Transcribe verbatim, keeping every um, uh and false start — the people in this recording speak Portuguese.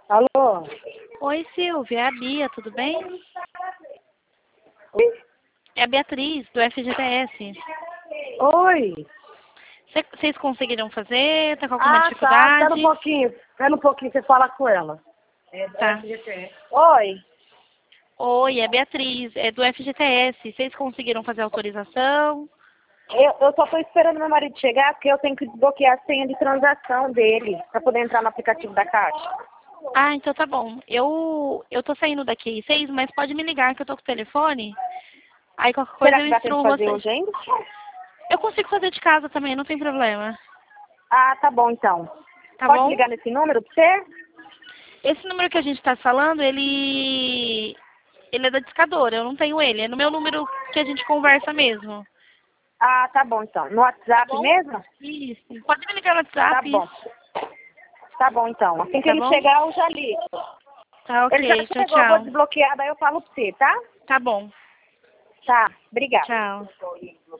Alô? Oi, Silvia, é a Bia, tudo bem? Oi? É a Beatriz, do F G T S. Oi? Vocês conseguiram fazer? Tá com alguma Ah, tá. dificuldade? Espera um pouquinho. Espera um pouquinho, você fala com ela. É do Tá. F G T S. Oi? Oi, é a Beatriz, é do F G T S. Vocês conseguiram fazer a autorização? Eu, eu só tô esperando meu marido chegar, porque eu tenho que desbloquear a senha de transação dele, pra poder entrar no aplicativo da Caixa. Ah, então tá bom. Eu, eu tô saindo daqui às seis, mas pode me ligar que eu tô com o telefone. Aí qualquer coisa Será eu que dá tempo instruo de fazer vocês. hoje ainda? Eu consigo fazer de casa também, não tem problema. Ah, tá bom então. Tá Pode bom? ligar nesse número pra você? Esse número que a gente tá falando, ele... Ele é da discadora, eu não tenho ele. É no meu número que a gente conversa mesmo. Ah, tá bom então. No Tá WhatsApp bom? mesmo? Isso. Pode me ligar no Tá WhatsApp. bom. Tá bom então. Assim que Tá ele bom? chegar, eu já ligo. Tá Ele já ok. Tchau, chegou, eu vou tchau. desbloquear, daí eu falo pra você, tá? Tá bom. Tá, obrigada. Tchau.